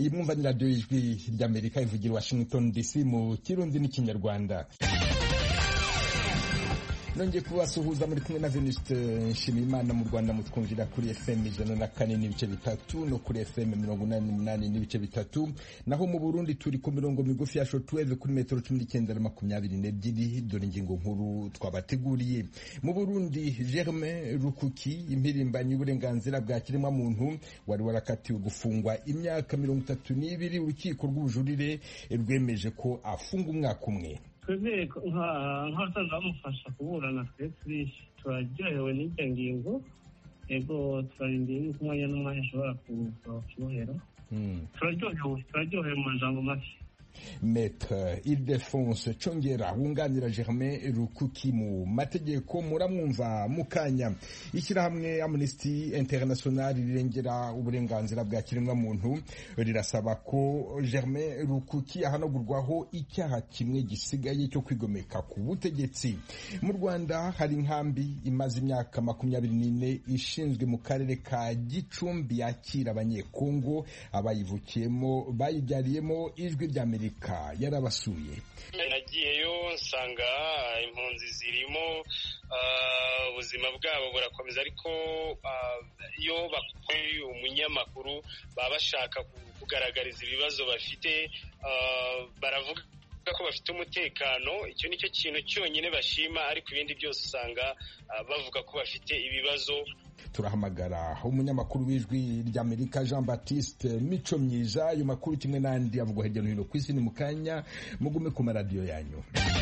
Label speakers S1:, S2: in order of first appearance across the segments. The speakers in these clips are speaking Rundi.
S1: iyi mwumva ni radiyo y'ijwi ry'Amerika ivugira Washington DC mu Kirundi n'Ikinyarwanda. Nongeye kubasuhuza muri kumwe na Venuste Nshimiyimana. Mu Rwanda mutwumvira kuri FM 104.3 no kuri FM 88.3, naho mu Burundi turi ku mirongo migufi ya shortwave kuri metero 1922. Dore ingingo nkuru twabateguriye. Mu Burundi, Germain Rukuki, impirimbanyi y'uburenganzira bwa kiremwa muntu, wari warakatiwe gufungwa imyaka 32. Urukiko rw'ubujurire rwemeje ko afunga umwaka umwe.
S2: Twebwe nk'abasaza bamufasha kuburana, twese turaryohewe n'iryo ngingo. Ego turarindiye yuko umwanya n'umwanya ashobora kuva kibohero. Turaryohewe mu majambo make.
S1: Maître Ildefonse Chongera wunganira Germain Rukuki mu mategeko muramwumva mukanya. Ishyirahamwe Amnesty International rirengera uburenganzira bwa kiremwa muntu rirasaba ko Germain Rukuki ahanagurwaho icyaha kimwe gisigaye cyo kwigomeka ku butegetsi. Mu Rwanda hari inkambi imaze imyaka 24 ishinzwe mu karere ka Gicumbi yakira abanyekongo abayivukiyemo bayibyariyemo. Ijwi rya Amerika yarabasuye.
S3: Nagiyeyo nsanga impunzi zirimo, ubuzima bwabo burakomeza, ariko iyo bakuye umunyamakuru baba bashaka kugaragariza ibibazo bafite, baravuga ko bafite umutekano. Icyo nicyo kintu cyonyine bashima, ariko ibindi byose usanga bavuga ko bafite ibibazo.
S1: Turahamagara umunyamakuru w'Ijwi ry'Amerika Jean Baptiste Mico Myiza. Ayo makuru kimwe n'andi avugwa hirya no hino ku isi ni mu kanya, mugume ku maradiyo yanyu.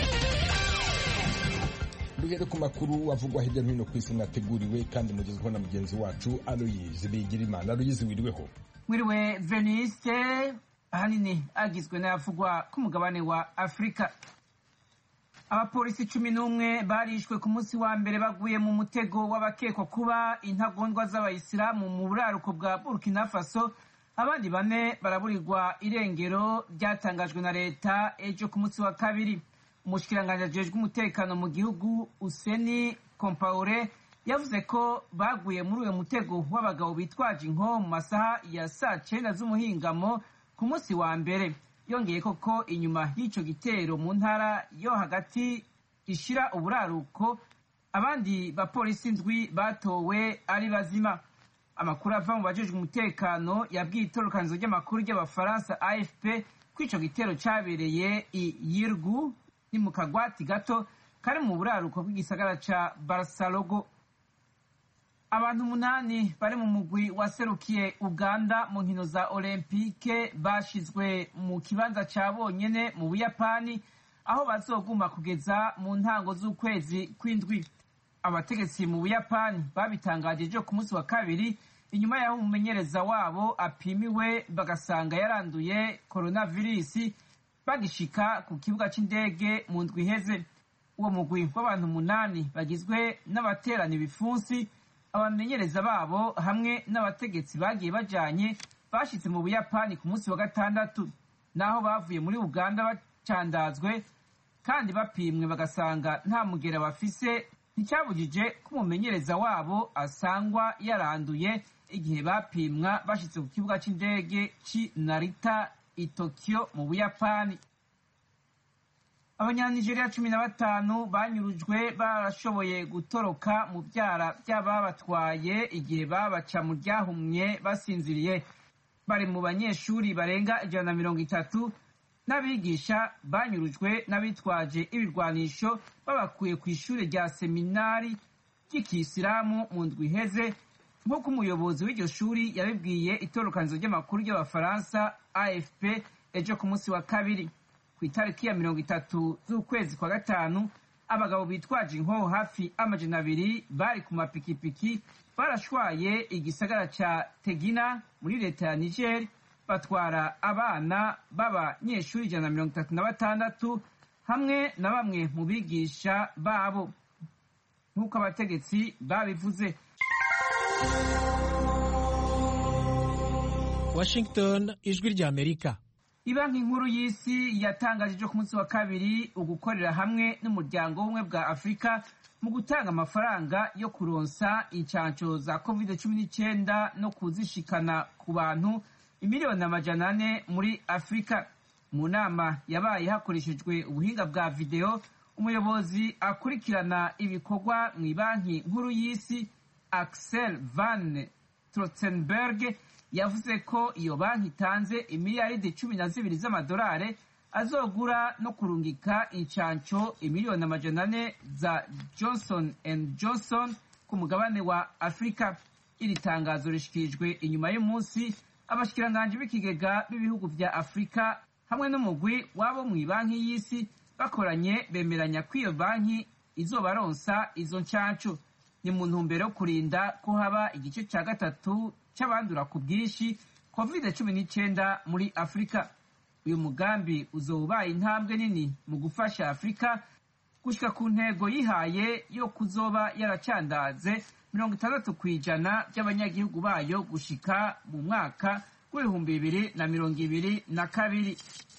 S1: Duhere ku makuru avugwa hirya no hino ku isi mwateguriwe kandi mugezweho na mugenzi wacu Aloyize Bigirimana. Aloyize, wiriweho?
S4: Mwiriwe Veniste. Ahanini agizwe n'ayavugwa ku mugabane wa Afurika. Abapolisi 11 barishwe ku munsi wa mbere baguye mu mutego w'abakekwa kuba intagondwa z'abayisilamu mu buraruko bwa Burkina Faso. Abandi 4 baraburirwa irengero, ryatangajwe na leta ejo ku munsi wa kabiri. Umushikiranganje ajejwe umutekano mu gihugu Useni Compaore yavuze ko baguye muri uwo mutego w'abagabo bitwaje inko mu masaha ya saa 9 z'umuhingamo ku munsi wa mbere. Yongeye koko inyuma y'icyo gitero mu ntara yo hagati ishira uburaruko, abandi bapolisi 7 batowe ari bazima. Amakuru ava mu bajejwe umutekano yabwiye itorokanizo ry'amakuru ry'abafaransa AFP ko ico gitero cabereye i Yirgu, ni mu kagwati gato kari mu buraruko bw'igisagara ca Barasalogo. Abantu 8 bari mu mugwi waserukiye Uganda mu nkino za Olympique bashizwe mu kibanza ca bonyene mu Buyapani, aho bazoguma kugeza mu ntango z'ukwezi kw'indwi. Abategetsi mu Buyapani babitangaje ejo ku munsi wa kabiri inyuma y'aho umumenyereza wabo apimiwe bagasanga yaranduye coronavirus bagishika ku kibuga c'indege mu ndwi iheze. Uwo mugwi w'abantu 8 bagizwe n'abaterana ibifunsi, abamenyereza babo hamwe n'abategetsi bagiye bajanye bashitse mu Buyapani ku munsi wa gatandatu. Naho bavuye muri Uganda bacandazwe kandi bapimwe bagasanga nta mugera bafise, nticyabujije ko umumenyereza wabo asangwa yaranduye igihe bapimwa bashitse ku kibuga c'indege ci Narita i Tokyo mu Buyapani. Abanyanigeria 15 banyurujwe barashoboye gutoroka mu byara by'ababatwaye igihe babaca mu ryahumye basinziriye. Bari mu banyeshuri barenga 130 n'abigisha banyurujwe n'abitwaje ibirwanisho babakuye ku ishuri rya seminari ry'Ikisilamu mu ndwi iheze, nk'uko umuyobozi w'iryo shuri yabibwiye itorokanizo ry'amakuru ry'abafaransa AFP ejo ku munsi wa kabiri. Ku itariki ya 30 z'ukwezi kwa gatanu, abagabo bitwaje inkoho hafi 200 bari ku mapikipiki barashwaye igisagara ca Tegina muri leta ya Niger, batwara abana b'abanyeshuri 136 hamwe na bamwe mu bigisha babo, nk'uko abategetsi babivuze.
S5: Washington, Ijwi ry'Amerika.
S4: Ibanki nkuru y'isi yatangaje ejo ku munsi wa kabiri ugukorera hamwe n'umuryango w'ubumwe bwa Afurika mu gutanga amafaranga yo kuronsa incanco za COVID-19 no kuzishikana ku bantu imiliyoni 400 muri Afurika. Mu nama yabaye hakoreshejwe ubuhinga bwa video, umuyobozi akurikirana ibikorwa mu banki nkuru y'isi Axel van Trotzenberg yavuze ko iyo banki itanze imiliyaridi 12 z'amadolari azogura no kurungika incanco imiliyoni 400 za Johnson & Johnson ku mugabane wa Afurika. Iri tangazo rishikirijwe inyuma y'umunsi abashikiranganje b'ikigega b'ibihugu vya Afurika hamwe n'umugwi wabo mu banki y'isi bakoranye bemeranya ko iyo banki izobaronsa izo ncanco. Ni mu ntumbero yo kurinda ko haba igice ca gatatu c'abandura ku bwinshi COVID-19 muri Afurika. Uyu mugambi uzobaye intambwe nini mu gufasha Afurika gushika ku ntego yihaye yo kuzoba yaracandaze 60% by'abanyagihugu bayo gushika mu mwaka w'2022.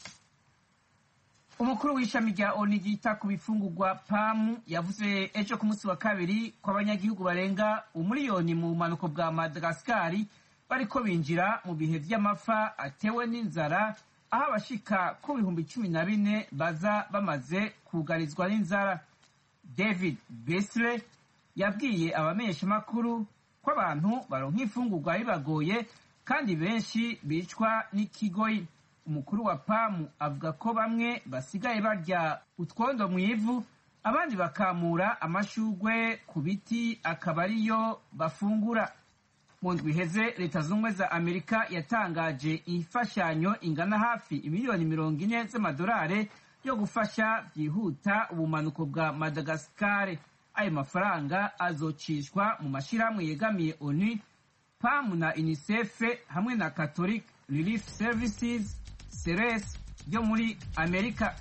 S4: Umukuru w'ishami rya ONU ryita ku bifungurwa PAM yavuze ejo ku munsi wa kabiri ko abanyagihugu barenga umuliyoni mu bumanuko bwa Madagascar bariko binjira mu bihe vy'amafa atewe n'inzara, aho abashika ku 14,000 baza bamaze kugarizwa n'inzara. David Beasley yabwiye abamenyeshamakuru ko abantu baronka ifungurwa bibagoye kandi benshi bicwa n'ikigoyi. Umukuru wa PAM avuga ko bamwe basigaye barya utwondo mu ivu, abandi bakamura amashugwe ku biti akaba ariyo bafungura. Mu ndwi iheze Leta Zunze za Amerika yatangaje imfashanyo ingana hafi imiliyoni 40 z'amadolari yo gufasha byihuta ubumanuko bwa Madagascar. Ayo mafaranga azocishwa mu mashirahamwe yegamiye ONU, PAM na UNICEF hamwe na Catholic Relief Services CRS yo muri Amerika.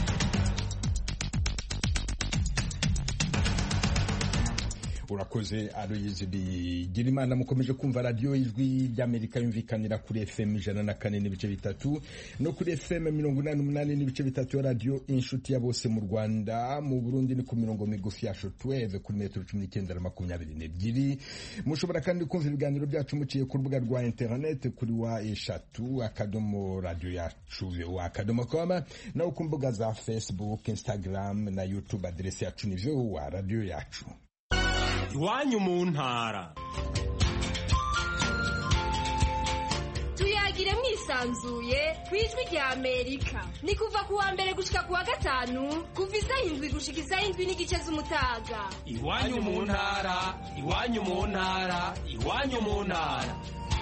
S1: Urakoze Aloyizi Bigirimana. Mukomeje kumva radio Ijwi ry'Amerika yumvikanira kuri FM 104.3 no kuri FM 88.3 ya radio Inshuti ya bose mu Rwanda. Mu Burundi ni ku mirongo migufi ya shortwave kuri metero 19.22. Mushobora kandi kumva ibiganiro byacu muciye ku rubuga rwa internet kuri wa eshatu akadomo radio yacu @com, na ku mbuga za Facebook, Instagram na YouTube. Adresse yacu ni wa radio yacu.
S6: Iwanyu mu ntara.
S7: Tuyagire mwisanzuye kwijwi rya Amerika. Ni kuva ku wa mbere gushika ku wa gatanu kuva 7 gushika 7 n'igice z'umutaga.
S6: Iwanyu mu ntara, iwanyu mu ntara, iwanyu mu ntara.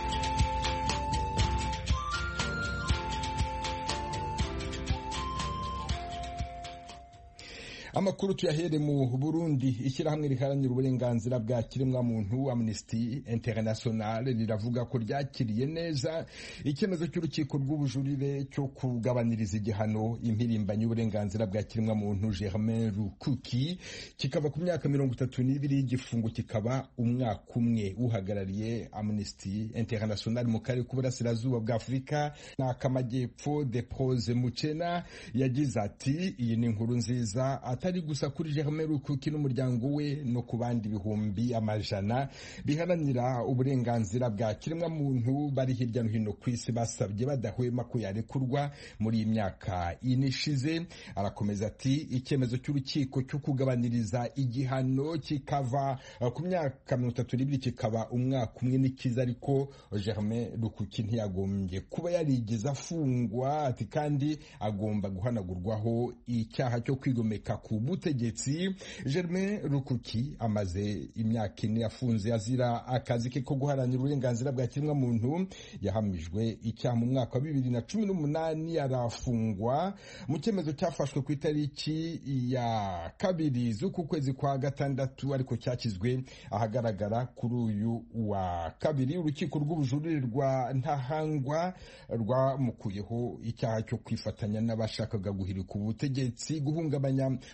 S1: Amakuru tuyahere mu Burundi. Ishyirahamwe riharanira uburenganzira bwa kiremwa muntu Amnesty International riravuga ko ryakiriye neza icyemezo cy'urukiko rw'ubujurire cyo kugabaniriza igihano impirimbanyi y'uburenganzira bwa kiremwa muntu Germain Rukuki kikava ku myaka 32 y'igifungo kikaba umwaka umwe. Uhagarariye Amnesty International mu karere k'uburasirazuba bwa Afurika n'akamajyepfo Deprose Muchena yagize ati iyi ni inkuru nziza atari gusa kuri Germain Rukuki n'umuryango we no ku bandi bihumbi amajana biharanira uburenganzira bwa kiremwa muntu bari hirya no hino ku isi basabye badahwema ko yarekurwa muri iyi myaka inishize. Arakomeza ati icyemezo cy'urukiko cyo kugabaniriza igihano kikava ku myaka 32 kikaba umwaka umwe n'ikiza, ariko Germain Rukuki ntiyagombye kuba yarigeze afungwa, ati kandi agomba guhanagurwaho icyaha cyo kwigomeka ku butegetsi. Germain Rukuki amaze imyaka 4 afunze azira akazi ke ko guharanira uburenganzira bwa kiremwa muntu. Yahamijwe icyaha mu mwaka wa 2018 arafungwa mu cyemezo cyafashwe ku itariki ya 2 z'uku kwezi kwa gatandatu, ariko cyakizwe ahagaragara kuri uyu wa 2. Urukiko rw'ubujurire rwa Ntahangwa rwamukuyeho icyaha cyo kwifatanya n'abashakaga guhirika ubutegetsi, guhungabanya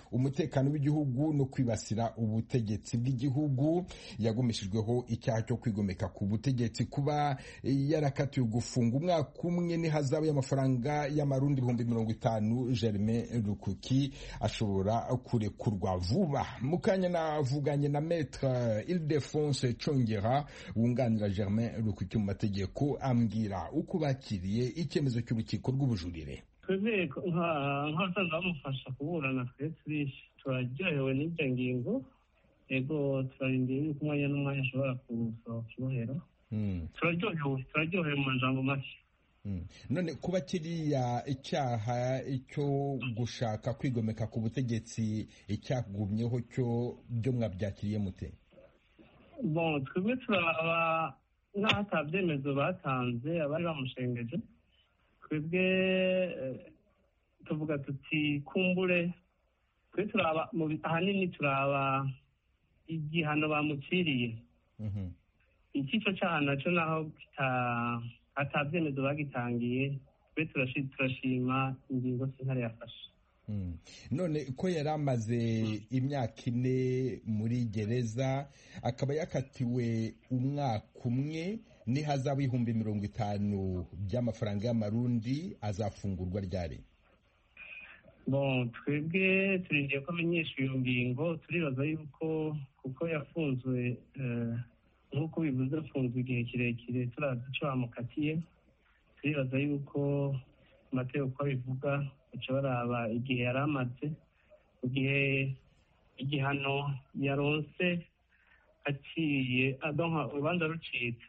S1: umutekano w'igihugu no kwibasira ubutegetsi bw'igihugu. Yagumishijweho icyaha cyo kwigomeka ku butegetsi, kuba yarakatiwe gufunga umwaka umwe n'ihazabu y'amafaranga y'amarundi 50,000. Germain Rukuki ashobora kurekurwa vuba. Mukanya navuganye na Maître Ildefonse Chongera wunganira Germain Rukuki mu mategeko, ambwira uko bakiriye icyemezo cy'urukiko rw'ubujurire.
S2: twebwe nk'abasanzwe bamufasha kuburana twese turaryohewe n'iryo ngingo, ego turarindiriye yuko umwanya n'umwanya ashobora kusohoka ibohero. turaryohewe mu majambo make.
S1: None kuba kiriya icyaha cyo gushaka kwigomeka ku butegetsi icyagumyeho cyo byo mwabyakiriye mute?
S2: Bon, twebwe turaba nk'aho atabyemezo batanze abari bamushengeje, twebwe tuvuga tuti kumbure twe turaba ahanini turaba igihano bamuciriye. Ikico cyaha nacyo naho atabyemezo bagitangiye, twe turashima ingingo sentare yafashe.
S1: None ko yari amaze imyaka 4 muri gereza, akaba yakatiwe umwaka umwe n'ihazabu $50,000 by'amafaranga y'amarundi, azafungurwa ryari?
S2: Bon, twebwe turindiye ko amenyesha iyo ngingo, turibaza yuko kuko yafunzwe nk'uko bivuze, afunzwe igihe kirekire, turazi icyo bamukatiye, turibaza yuko amategeko uko abivuga baca baraba igihe yari amaze, mu gihe igihano yaronse aciye urubanza rucitse,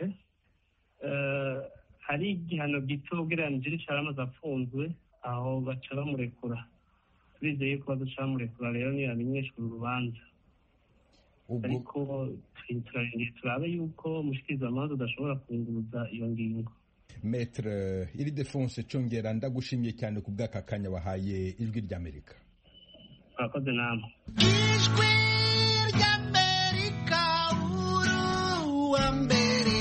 S2: hari igihano gito ugereranije n'icyo yari amaze afunzwe, aho baca bamurekura. Turizeye ko bazoca bamurekura rero ntiyamenyeshwa urubanza, ariko turarindiye turabe yuko umushikirizamanza udashobora kunguruza iyo ngingo.
S1: Maître Ildefonse Chongera, ndagushimiye cyane ku bw'aka kanya wahaye Ijwi ry'Amerika.
S2: Murakoze namwe.
S8: Ijwi ry'Amerika, uruwa mbere,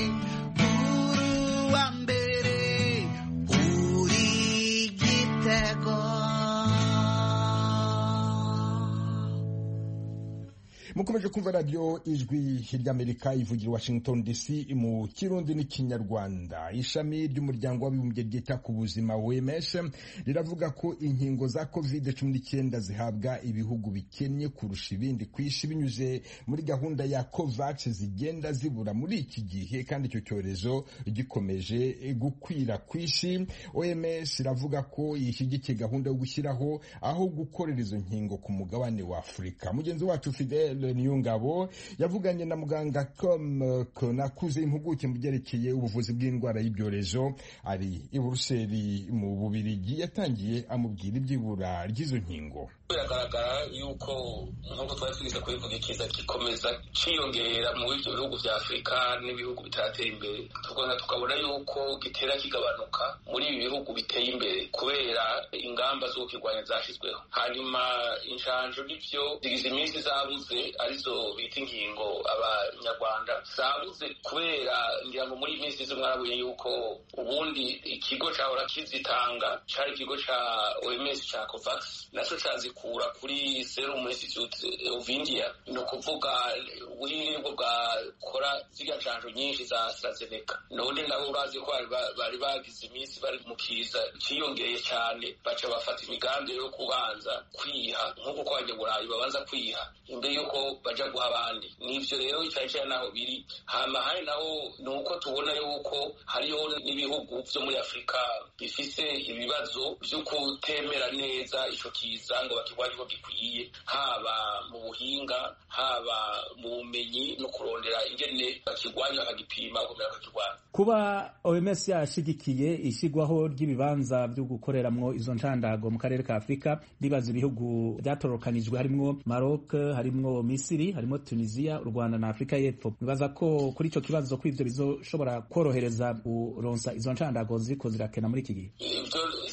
S8: uri igitego.
S1: Mukomeje kumva radio Ijwi ry'Amerika ivugira Washington DC mu Kirundi n'Ikinyarwanda. Ishami ry'umuryango w'abibumbye ryita ku buzima OMS riravuga ko inkingo za COVID-19 zihabwa ibihugu bikennye kurusha ibindi kw'isi binyuze muri gahunda ya COVAX zigenda zibura muri iki gihe, kandi icyo cyorezo gikomeje gukwira kw'isi. OMS iravuga ko yishyigikiye gahunda yo gushyiraho aho gukorera izo nkingo ku mugabane wa Afurika. Mugenzi wacu Fidel Niyongabo yavuganye na muganga Nakuze, impuguke mu byerekeye ubuvuzi bw'indwara y'ibyorezo, ari i Buruseli mu Bubiligi. Yatangiye amubwira iby'ibura ry'izo nkingo.
S9: Biragaragara yuko nk'uko twari twize kubivuga, ikiza gikomeza cyiyongera mu bihugu bya Afurika n'ibihugu bitaratera imbere, tukabona yuko gitera kigabanuka muri ibi bihugu biteye imbere kubera ingamba zo kukirwanya zashyizweho. Hanyuma inshanjo n'ibyo zigize iminsi zabuze, arizo bita inkingo. Abanyarwanda zabuze kubera ngira ngo muri iyi minsi izo mwarabuye yuko ubundi ikigo cyahora kizitanga cyari ikigo cya OMS cya COVAX, naco cazikura kuri Serum Institute of India, no kuvuga ubwiringo bwakora zirya njanjo nyinshi za AstraZeneca. None nabo urazi ko bari bagize iminsi bari mu kiza cyiyongeye cyane, baca bafata imigambi yo kubanza kwiha nk'uko kwa Burayi babanza kwiha imbere yuko baja guha abandi. Nivyo rero icyaje naho biri. Hama hari naho nuko tubona yuko hariho n'ibihugu byo muri Afurika bifise ibibazo byo kutemera neza ico kiza ngo bakirwanye uko gikwiye, haba mu buhinga, haba mu bumenyi no kurondera ingene bakirwanya bakagipima kumera bakirwanya.
S10: Kuba OMS yashigikiye ishigwaho ry'ibibanza byo gukoreramwo izo ncandago mu karere ka Afurika, bibaza ibihugu byatorokanijwe harimwo Maroc, harimwo Misiri, harimwo Tunisia, u Rwanda na Afrika y'Epfo. Bibaza ko kuri ico kibazo kw'ivyo bizoshobora korohereza uronsa izo ncandago ziko zirakena muri iki gihe.
S9: Ivyo si muri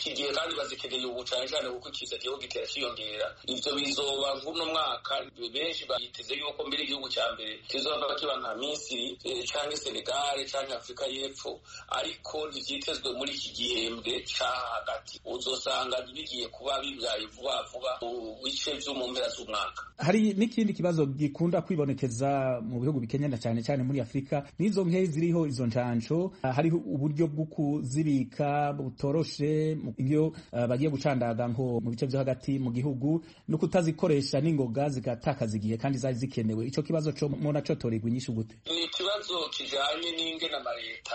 S9: iki gihe kandi bazikeneye ubu cane cane kuko ikiza gihugu gitera ciyongera. Ivyo bizoba nk'uno mwaka benshi bayiteze yuko mbere igihugu ca mbere kizoba kiba nka Misiri canke Senegal canke Afrika y'Epfo, ariko ntivyitezwe muri iki gihembwe ca hagati. Uzosanga bigiye kuba bibaye vuba vuba mu bice vyo mu mpera z'umwaka.
S10: Hari n'ikindi kibazo gikunda kwibonekeza mu bihugu bikenyana cyane cyane muri Afrika, n'izo nke ziriho izo ncanco, hariho uburyo bwo kuzibika butoroshe iyo bagiye gucandaga nko mu bice vyo hagati mu gihugu, no kutazikoresha n'ingoga zigatakaza igihe kandi zari zikenewe. Ico kibazo cyo mona cyo torigwa inyishu gute?
S9: Ni ikibazo kijanye n'ingene amaleta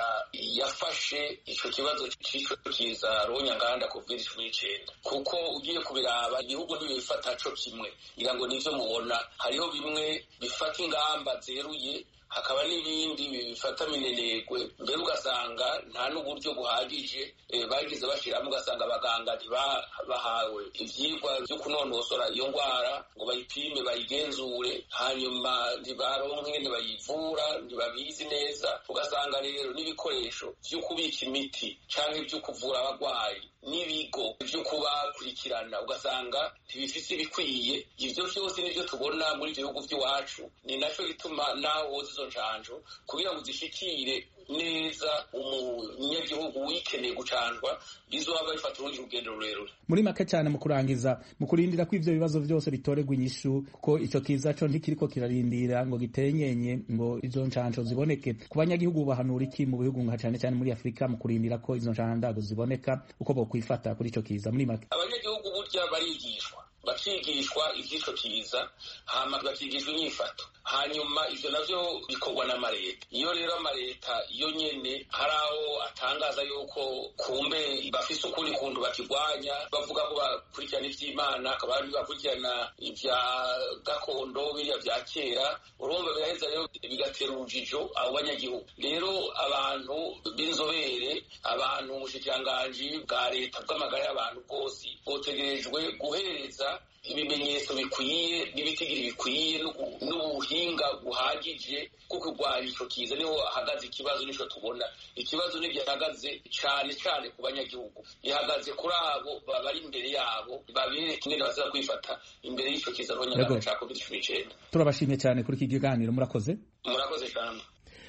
S9: yafashe ico kibazo c'ico kiza ronyanganda COVID-19, kuko ugiye kubiraba ibihugu ntibifata co kimwe. Ira ngo nivyo mubona, hariho bimwe bifata ingamba zeruye, hakaba n'ibindi bifata minenegwe, mbere ugasanga nta n'uburyo buhagije bagize bashiramo, ugasanga abaganga ntibahawe ivyigwa vyo kunonosora iyo ngwara ngo bayipime bayigenzure, hanyuma ntibaronke ingene bayivura, ntibabizi neza. Ugasanga rero n'ibikoresho vyo kubika imiti canke vyo kuvura abagwayi n'ibigo vyo kubakurikirana ugasanga ntibifise ibikwiye. Ivyo vyose nivyo tubona muri ivyo bihugu vy'iwacu, ni naco gituma naho izo ncanco kugira ngo zishikire neza umunyagihugu wikeneye gucanjwa bizoba bifata urundi rugendo rurerure.
S10: Muri make cyane mu kurangiza, mu kurindira ko ivyo bibazo byose bitoregwa inyishu, kuko ico kiza co ntikiriko kirarindira ngo gitenyenye ngo izo ncanco ziboneke, ku banyagihugu bahanura iki mu bihugu nka cyane cyane muri Afrika mu kurindira ko izo ncandago ziboneka, uko bo kwifata kuri ico kiza? Muri make
S9: abanyagihugu burya barigishwa, bakigishwa ivy'ico kiza, hama bakigishwa inyifato, hanyuma ivyo navyo bikorwa n'amareta. Iyo rero amareta iyo nyene hari aho atangaza yuko kumbe bafise ukuri kuntu bakigwanya, bavuga ko bakurikirana ivy'Imana, akaba ari bakurikirana ivya gakondo biriya vya kera, urumva biraheza rero bigatera urujijo abo banyagihugu. Rero abantu b'inzobere, abantu umushikiranganji bwa leta bw'amagara y'abantu bwose botegerejwe guhereza ibimenyetso bikwiye n'ibitigiri bikwiye n'ubuhinga buhagije bwo kurwanya ico kiza. Niho hahagaze ikibazo, nico tubona ikibazo ntibyahagaze cane cane ku banyagihugu, ihagaze kuri abo bari imbere yabo, babereke ingene baza kwifata imbere y'ico kiza ronyangana ca COVID-19.
S10: Turabashimye cyane kuri iki kiganiro, murakoze
S9: cyane.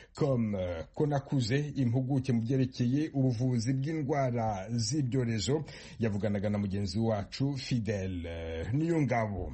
S1: Konakuze, impuguke mu byerekeye ubuvuzi bw'indwara z'ibyorezo, yavuganaga na mugenzi wacu Fidel Niyongabo.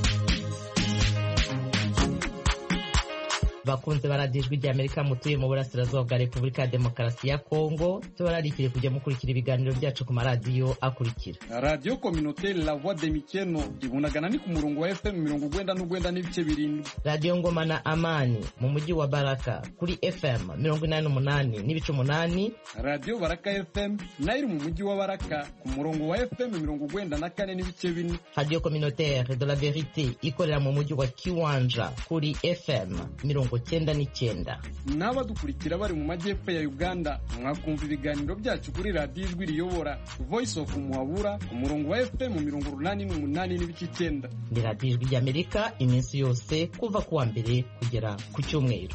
S11: bakunze baradijwe rya Amerika mutuye mu burasirazuba bwa Repubulika ya Demokarasi ya Kongo, tubararikire kujya mukurikira ibiganiro byacu ku maradiyo akurikira:
S12: Radio Communautaire La Voix de Mikeno ibunagana ni ku murongo wa FM 99 n'ibice birindwi,
S11: Radio Ngoma na Amani mu mujyi wa Baraka kuri FM 88 n'ibice 8,
S12: Radio Baraka FM nayo mu mujyi wa Baraka ku murongo wa FM 94 n'ibice 4,
S11: Radio Communautaire de la Vérité ikorera mu mujyi wa Kiwanja kuri FM 99.
S12: N'abadukurikira bari mu majyepfo ya Uganda mwakumva ibiganiro byacu kuri Radio Ijwi Riyobora Voice of Muhabura ku murongo wa FM 88 n'ibice 9.
S11: Ni Radio Ijwi ry'Amerika iminsi yose kuva kuwa mbere kugera ku cyumweru.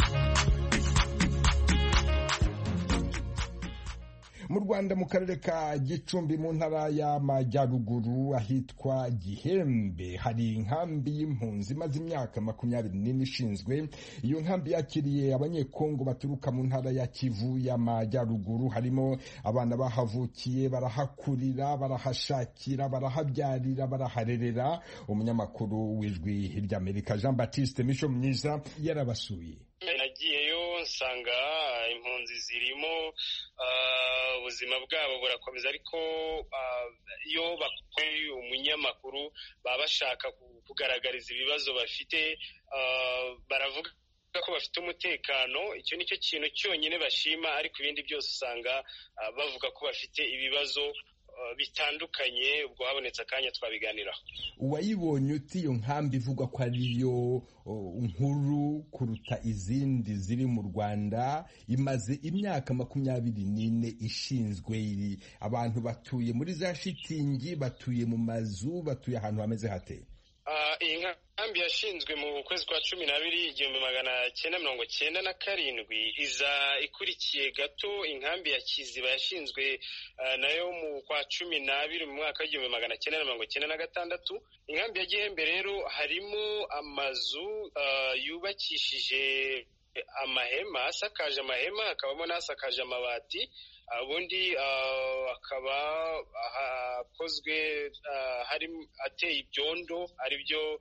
S1: Mu Rwanda mu karere ka Gicumbi mu ntara y'Amajyaruguru ahitwa Gihembe hari inkambi y'impunzi maze imyaka 24 ishinzwe. Iyo nkambi yakiriye abanyekongo baturuka mu ntara ya Kivu y'Amajyaruguru, harimo abana bahavukiye, barahakurira, barahashakira, barahabyarira, baraharerera. Umunyamakuru w'Ijwi ry'Amerika Jean Baptiste Micho Myiza yarabasuye.
S3: Nagiyeyo nsanga impunzi zirimo, ubuzima bwabo burakomeza, ariko iyo bakuye umunyamakuru baba bashaka kugaragariza ibibazo bafite, baravuga ko bafite umutekano. Icyo nicyo kintu cyonyine bashima, ariko ibindi byose usanga bavuga ko bafite ibibazo bitandukanye. Ubwo habonetse akanya twabiganiraho.
S1: Uwayibonye uti iyo nkambi ivugwa ko ariyo nkuru kuruta izindi ziri mu Rwanda, imaze imyaka 24 ishinzwe. Abantu batuye muri za shitingi, batuye mu mazu, batuye ahantu hameze hate?
S3: iyi nkambi yashinzwe mu kwezi kwa 12,1997 iza ikurikiye gato inkambi ya Kiziba yashinzwe nayo mu kwa 12 mu mwaka w'1996. Inkambi ya Gihembe rero harimo amazu yubakishije amahema, asakaje amahema, hakabamo n'asakaje amabati, ubundi akaba akozwe ateye ibyondo, aribyo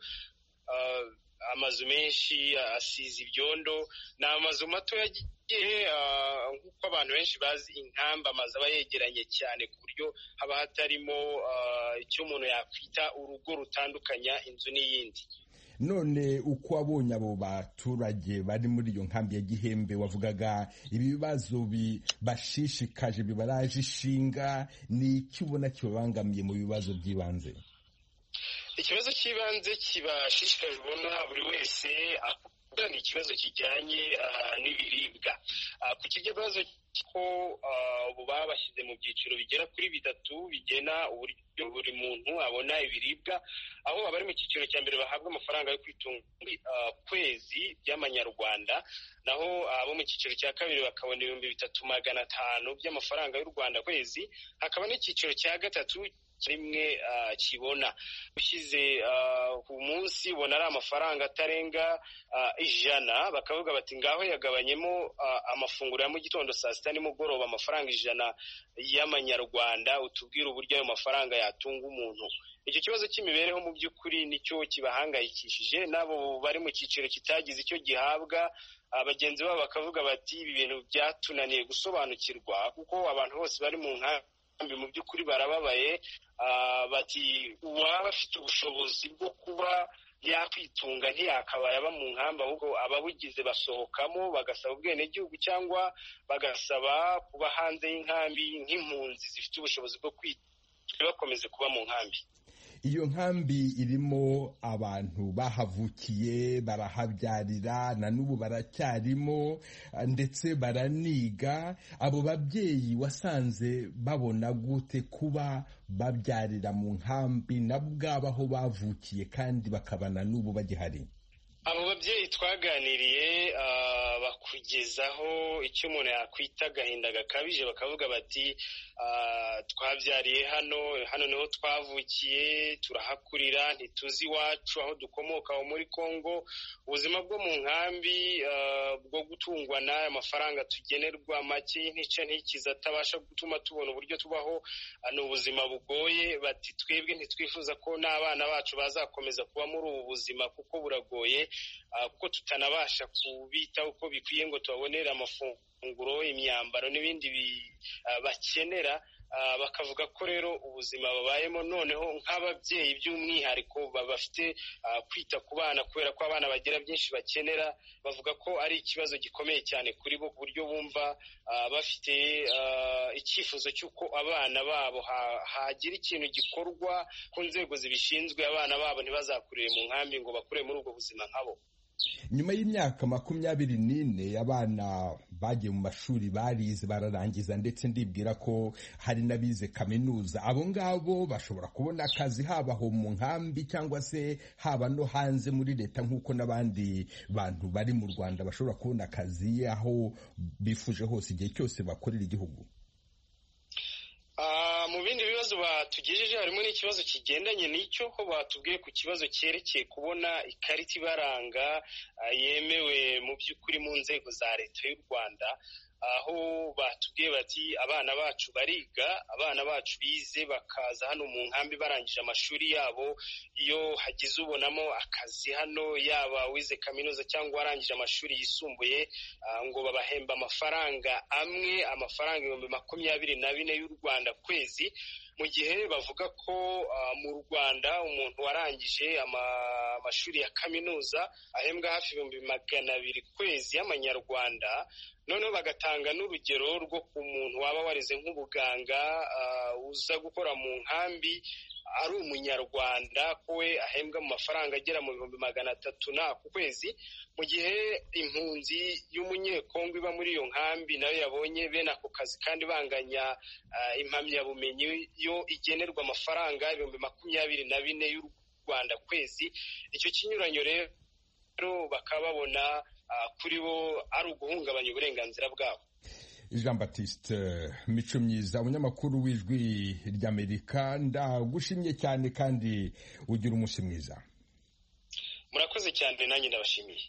S3: amazu menshi asize ibyondo. Ni amazu mato yagiye nk'uko abantu benshi bazi inkamba, amazu aba yegeranye cyane ku buryo haba hatarimo icyo umuntu yakwita urugo rutandukanya inzu n'iyindi.
S1: None uko wabonye abo baturage bari muri iyo nkambi ya Gihembe, wavugaga ibibazo bashishikaje bibaraje ishinga, ni iki ubona kibabangamiye mu bibazo by'ibanze?
S3: Ikibazo cy'ibanze kibashishikaje ubona buri wese ni ikibazo kijyanye n'ibiribwa. Ku kibazo ko ubu babashyize mu byiciro bigera kuri 3 bigena uburyo buri muntu abona ibiribwa, aho abari mu cyiciro cya mbere bahabwa amafaranga yo kwitunga kwezi by'amanyarwanda, naho abo mu cyiciro cya kabiri bakabona 3,500 by'amafaranga y'u Rwanda kwezi. Hakaba n'icyiciro cya gatatu rimwe kibona ushyize ku munsi ubona ari amafaranga atarenga 100, bakavuga bati ngaho yagabanyemo amafunguro ya mu gitondo, saa sita, nimugoroba amafaranga 100 y'amanyarwanda, utubwira uburyo ayo mafaranga yatunga umuntu. Icyo kibazo cy'imibereho mu by'ukuri nicyo kibahangayikishije, nabo bari mu cyiciro kitagize icyo gihabwa. Abagenzi babo bakavuga bati ibi bintu byatunaniye gusobanukirwa, kuko abantu bose bari mu nkambi mu by'ukuri barababaye. Bati uwaba afite ubushobozi bwo kuba yakwitunga ntiyakabaye aba mu nkambi, ahubwo ababugize basohokamo bagasaba ubwenegihugu cyangwa bagasaba kuba hanze y'inkambi nk'impunzi zifite ubushobozi bwo bakomeze kuba mu nkambi.
S1: Iyo nkambi irimo abantu bahavukiye, barahabyarira, na n'ubu baracyarimo ndetse baraniga. Abo babyeyi wasanze babona gute kuba babyarira mu nkambi nabwo aho bavukiye kandi bakabana n'ubu bagihari?
S3: Abo babyeyi twaganiriye bakugezaho icyo umuntu yakwita agahinda gakabije, bakavuga bati twabyariye hano niho twavukiye, turahakurira, ntituzi iwacu aho dukomoka aho muri Kongo. Ubuzima bwo mu nkambi bwo gutungwa n'aya mafaranga tugenerwa make y'intica ntikiza atabasha gutuma tubona uburyo tubaho, ni ubuzima bugoye. Bati twebwe ntitwifuza ko n'abana bacu bazakomeza kuba muri ubu buzima kuko buragoye, kuko tutanabasha kubitaho uko bikwiye ngo tubabonere amafunguro, imyambaro n'ibindi bakenera. Bakavuga ko rero ubuzima babayemo noneho nk'ababyeyi by'umwihariko bafite kwita ku bana, kubera ko abana bagira byinshi bakenera. Bavuga ko ari ikibazo gikomeye cyane kuri bo, ku buryo bumva bafite icyifuzo cy'uko abana babo hagira ikintu gikorwa ku nzego zibishinzwe, abana babo ntibazakurire mu nkambi ngo bakure muri ubwo buzima nkabo.
S1: Nyuma y'imyaka 24 abana bagiye mu mashuri, barize, bararangiza, ndetse ndibwira ko hari n'abize kaminuza. Abo ngabo bashobora kubona akazi haba aho mu nkambi cyangwa se haba no hanze muri leta, nk'uko n'abandi bantu bari mu Rwanda bashobora kubona akazi aho bifuje hose igihe cyose bakorera igihugu.
S3: Mu bindi bibazo batugejeje harimo n'ikibazo kigendanye n'icyo, ho batubwiye ku kibazo cyerekeye kubona ikarita ibaranga yemewe mu by'ukuri mu nzego za leta y'u Rwanda, aho batubwiye bati abana bacu bariga, abana bacu bize bakaza hano mu nkambi barangije amashuri yabo. Iyo hagize ubonamo akazi hano, yaba wize kaminuza cyangwa warangije amashuri yisumbuye, ngo babahemba amafaranga amwe, amafaranga 24,000 y'u Rwanda kwezi, mu gihe bavuga ko mu Rwanda umuntu warangije amashuri ya kaminuza ahembwa hafi 200,000 kwezi y'amanyarwanda. Noneho bagatanga n'urugero rwo ku muntu waba warize nk'ubuganga uza gukora mu nkambi ari umunyarwanda, ko we ahembwa mu mafaranga agera mu 300,000 ku kwezi, mu gihe impunzi y'umunyekongo iba muri iyo nkambi nayo yabonye bene ako kazi kandi banganya impamyabumenyi yo igenerwa amafaranga 24,000 Rwanda kwezi. icyo kinyuranyo rero bakaba babona kuri bo ari uguhungabanya uburenganzira bwabo.
S1: Jean Baptiste Mico Myiza, umunyamakuru w'Ijwi ry'Amerika, ndagushimye cyane kandi ugira umunsi mwiza.
S3: Murakoze cyane, nanjye ndabashimiye.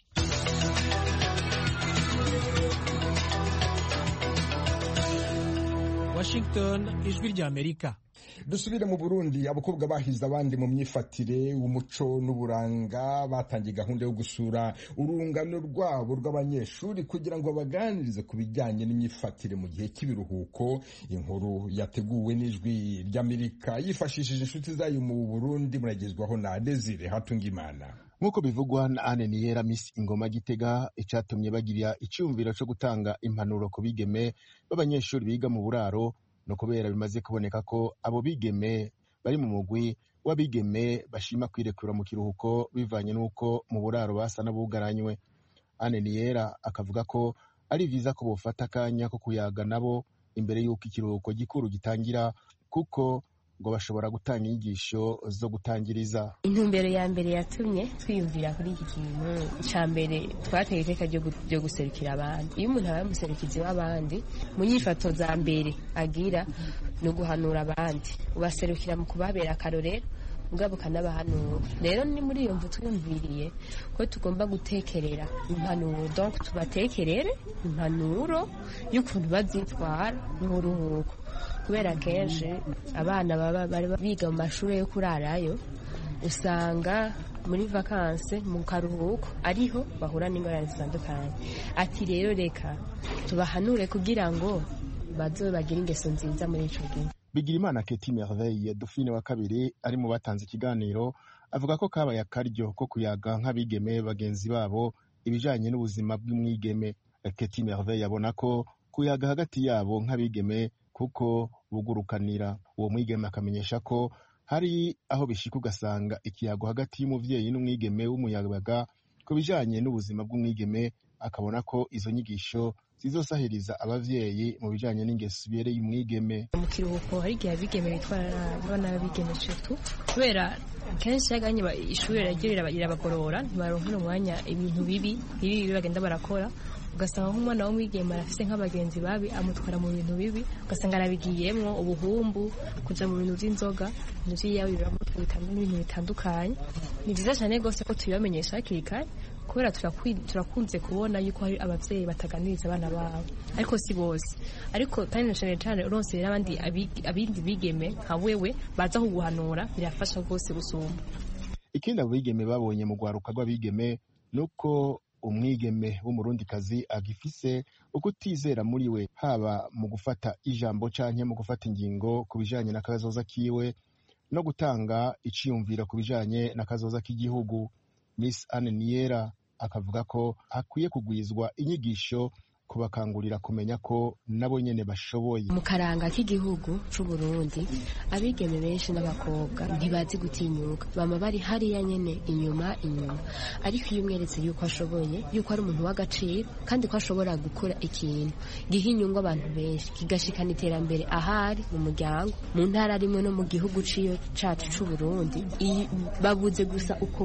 S5: Washington, Ijwi ry'Amerika.
S1: Dusubire mu Burundi. Abakobwa bahize abandi mu myifatire, umuco n'uburanga batangiye gahunda yo gusura urungano rwabo rw'abanyeshuri kugira ngo baganirize ku bijyanye n'imyifatire mu gihe cy'ibiruhuko. Inkuru yateguwe n'Ijwi ry'Amerika yifashishije inshuti zayo mu Burundi, muragezwaho na Desire Hatungimana.
S13: Nk'uko bivugwa na Anne Niyera, Miss Ingoma Gitega, icatumye bagira icyumviro cyo gutanga impanuro ku bigeme b'abanyeshuri biga mu buraro no kubera bimaze kuboneka ko abo bigeme bari mu mugwi w'abigeme bashima kwirekura mu kiruhuko bivanye n'uko mu buraro basa n'abugaranywe. Anne Niyera akavuga ko ari vyiza ko bofata akanya ko kuyaga nabo imbere y'uko ikiruhuko gikuru gitangira, kuko ngo bashobora gutanga inyigisho zo gutangiriza.
S14: Intumbero ya mbere yatumye twiyumvira kuri iki kintu, icya mbere twateye iteka ryo guserukira abandi. Iyo umuntu aba umuserukizi w'abandi, mu nyifato za mbere agira no guhanura abandi, ubaserukira mu kubabera akarorero ubwabo ukanabahanura. Rero ni muri iyo mvu twiyumviriye ko tugomba gutekerera impanuro, donc tubatekerere impanuro y'ukuntu bazitwara mu ruhuko, kubera kenshi abana bari biga mu mashuri yo kurarayo usanga muri vakanse mu karuhuko ariho bahura n'ingorane zitandukanye. Ati rero reka tubahanure kugira ngo bazobe bagire ingeso nziza muri ico gihe.
S13: Bigirimana Keti Merveille, Dauphine wa kabiri, ari mu batanze ikiganiro, avuga ko kabaye akaryo ko kuyaga nk'abigeme bagenzi babo ibijanye n'ubuzima bw'umwigeme. Keti Merveille abona ko kuyaga hagati yabo nk'abigeme kuko bugurukanira. Uwo mwigeme akamenyesha ko hari aho bishika ugasanga ikiyago hagati y'umuvyeyi n'umwigeme w'umuyabaga ku bijanye n'ubuzima bw'umwigeme, akabona ko izo nyigisho zizosahiriza abavyeyi mu bijanye n'ingeso ibereye umwigeme.
S14: Mu kiruhuko hari igihe abigeme bitwara abana b'abigeme shetu, kubera kenshi yaganye ishuri irabagorora, ntibaronkera umwanya ibintu bibi bagenda barakora. Ugasanga nk'umwana w'umwigeme arafise nk'abagenzi babi amutwara mu bintu bibi, ugasanga arabigiyemwo ubuhumbu, kuja mu bintu vy'inzoga, ibintu vy'iyawira n'ibintu bitandukanye. Ni vyiza cane gose ko tubibamenyesha hakiri kare, kubera turakunze kubona yuko hari abavyeyi bataganiriza abana babo, ariko si bose. Ariko kandi cane cane uronse n'abandi abindi bigeme nka wewe baza kuguhanura, birafasha gose gusumba.
S13: Ikindi abo bigeme babonye mu gwaruka rw'abigeme nuko umwigeme w'umurundikazi agifise ukutizera muri we, haba mu gufata ijambo canke mu gufata ingingo ku bijanye n'akazoza kiwe no gutanga iciyumviro ku bijanye n'akazoza k'igihugu. Miss Anne Niyera akavuga ko hakwiye kugwizwa inyigisho kubakangurira kumenya ko nabo nyene bashoboye.
S14: Mu karanga k'igihugu c'u Burundi, abigeme benshi n'abakobwa ntibazi gutinyuka, bama bari hariya nyene inyuma. Ariko iyo umweretse yuko ashoboye, yuko ari umuntu w'agaciro, kandi ko ashobora gukora ikintu giha inyungu abantu benshi, kigashikana iterambere ahari mu muryango, mu ntara rimwe no mu gihugu cacu c'u Burundi, babuze gusa uko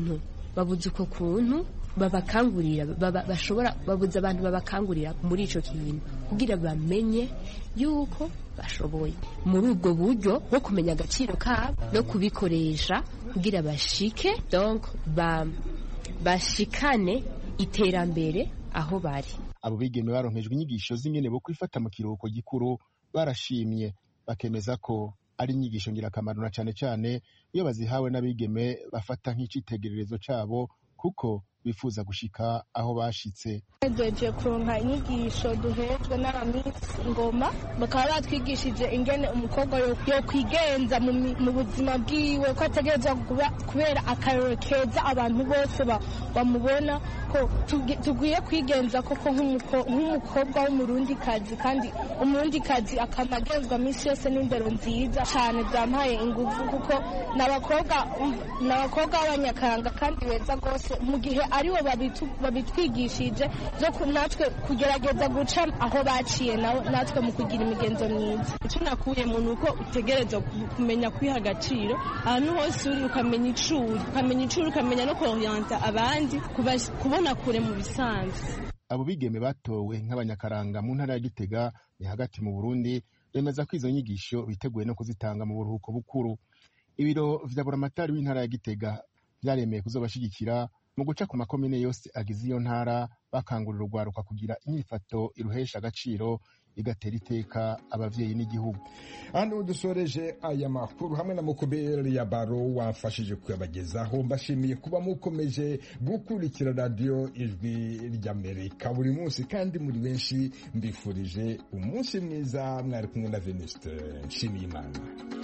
S14: kuntu babakangurira, babuze abantu babakangurira muri ico kintu kugira bamenye yuko bashoboye. Muri ubwo buryo bwo kumenya agaciro kabo no kubikoresha kugira bashike, donc bashikane iterambere aho bari.
S13: Abo bigeme baronkejwe inyigisho z'ingene bo kwifata mu kiruhuko gikuru barashimye, bakemeza ko ari inyigisho ngirakamaro na cane cane iyo bazihawe n'abigeme bafata nk'icitegererezo cabo, kuko bifuza gushika aho bashitse.
S15: Duhejeje kuronka inyigisho duhejwe n'abamisi Ngoma, bakaba batwigishije ingene umukobwa yo kwigenza mu buzima bwiwe, ko ategerezwa kubera akarorero keza abantu bose bamubona, ko tugiye kwigenza koko nk'umukobwa w'umurundikazi, kandi umurundikazi akamagenzwa misi yose n'indero nziza cyane. Byampaye ingufu kuko n'abakobwa b'abanyakaranga kandi beza rwose, mu gihe aribo babitwigishije zo natwe kugerageza guca aho baciye natwe mu kugira imigenzo myiza.
S16: icyo nakuye mu nuko utegereza kumenya kwiha agaciro ahantu hose uri, ukamenya icuri ukamenya no kuorienta abandi, kubona kure mu bisanzwe.
S13: Abo bigeme batowe nk'abanyakaranga mu ntara ya Gitega ni hagati mu Burundi bemeza ko izo nyigisho biteguye no kuzitanga mu buruhuko bukuru. Ibiro vya buramatari w'intara ya Gitega vyaremeye kuzobashigikira mu guca ku makomine yose agize iyo ntara, bakangurira urwaruka kugira inyifato iruhesha agaciro igatera iteka abavyeyi n'igihugu.
S1: Hano dusoreje aya makuru hamwe na Mukobere ya Baro wamfashije kuyabagezaho. Mbashimiye kuba mukomeje gukurikira radio Ijwi ry'Amerika buri munsi kandi muri benshi. Mbifurije umunsi mwiza. Mwari kumwe na Venuste Nshimiyimana.